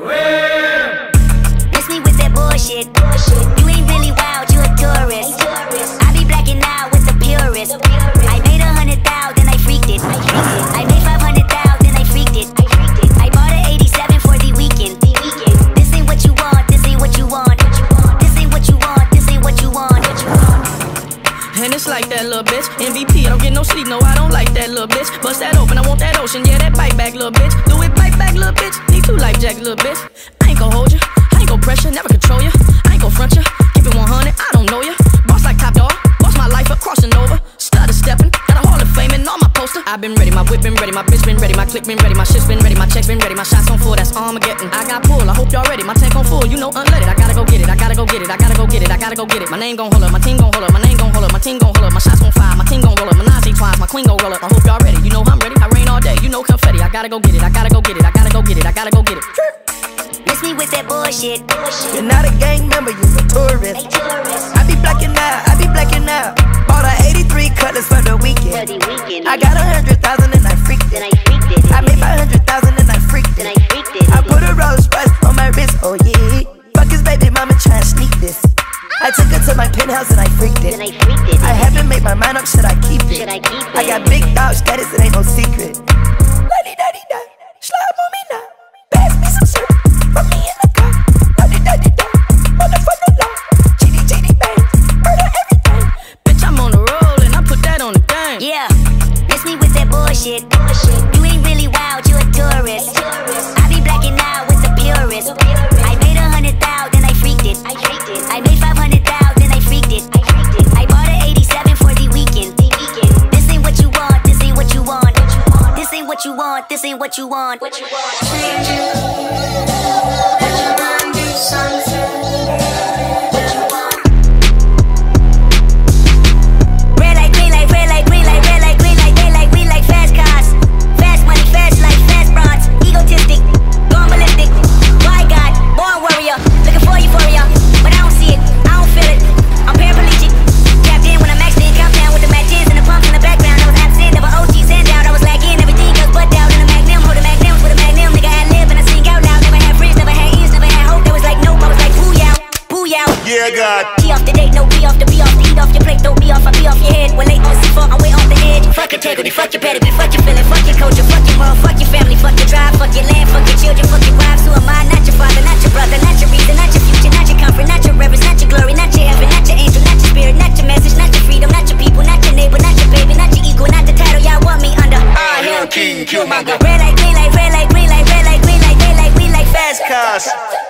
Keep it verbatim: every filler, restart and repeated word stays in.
Miss me with that bullshit. You ain't really wild, you a tourist. I be blacking out with the purist. I made a hundred thousand, I freaked it. I made five hundred thousand, I freaked it. I bought an eighty-seven for the weekend. This ain't what you want, this ain't what you want. This ain't what you want, this ain't what you want. And it's like that little bitch. M V P, I don't get no sleep, no, I don't like that little bitch. Bust that open, I want that ocean, yeah, that bite back, little bitch. Do it, bite back, little bitch. Need two life jack, little bitch. I ain't gon' hold you, I ain't gon' pressure, never control you. I ain't gon' front you, keep it one hundred, I don't know you. Boss like Top Dog, boss my life up, crossing over. Stutter stepping, got a Hall of Fame and on my poster. I been ready, my whip been ready, my bitch been ready, my click been ready, my shit's been ready, my check been ready, my shots on full, that's Armageddon. I got pull, I hope y'all ready, my tank on full, you know unleaded. I gotta go get it, I gotta go get it, I gotta go get it, I gotta go get it. My name gon' hold up, my team gon' hold up, my name gon' hold up, my team gon' hold up, my shots gon' fire, my team gon' roll up, my Nazi twice, my queen gon' roll up. I hope y'all ready, you know I'm ready, I rain all day, you know confetti. I gotta go get it, I gotta go get it, I gotta go get it, I gotta go get it. Miss me with that bullshit. You're not a gang member, you're a tourist. I be blacking out, I be blacking out. Bought a eighty-three Cutlass for the weekend. I got a hundred thousand and I freaked it. I made five hundred thousand and I freaked it. I put a Rolls Royce on my wrist, oh yeah. Fuck his baby mama tryna sneak this. I took her to my penthouse and I freaked it. I haven't made my mind up, should I keep it? I got big dog status, it ain't no secret. La-di-da-di-da, slide on me now. Pass me some syrup, put me in the car. La-di-da-di-da, motherfucker law. G D G D bang, murder everything. Bitch, I'm on the roll and I put that on the game. Yeah, miss me with that bullshit. You ain't really wild, you a tourist. I be blacking out with the purist. I made a hundred thousand, I freaked it. I made five hundred thousand, I freaked it. I bought an eighty-seven for the weekend. This ain't what you want, this ain't what you want. This ain't what you want, this ain't what you want. What you want? Change it. Let your mind do something. What you want? Red light, green light, red light, green light, red light, green light, they like, we like fast cars. Fast money, fast life, fast bronze. Egotistic, going ballistic. My God, born warrior, looking for euphoria. But I don't see it, I don't feel it. I'm paraplegic. Tapped in when I'm maxed in, count down with the matches and the pumps in the background. I was absent, never O G, sand out. I was lagging, everything goes butt down in the magnum. Hold the magnums with a magnum, nigga ad lib and I sing out loud. Never had friends, never had ears, never had hope. There was like nope, I was like boo yow, boo yow. Yeah, God. T off the date, no B off the B off the eat off your plate, don't be off, I be off your head. When late on C four, I'm way off the edge. Fuck integrity, fuck your pedigree, fuck your feeling, fuck your culture, fuck your world, fuck your family, fuck your tribe, fuck your land, fuck your children, fuck your wives. Who am I? Not your father, not your brother, not your reason, not your future, not your comfort, not your reverence, not your glory, not your heaven, not your angel, not your spirit, not your message, not your freedom, not your people, not your neighbor, not your baby, not your ego, not the title y'all want me under. I am King Killmonger. Red light, green light, red light, green light, red light, green light, they like, we like fast Cars.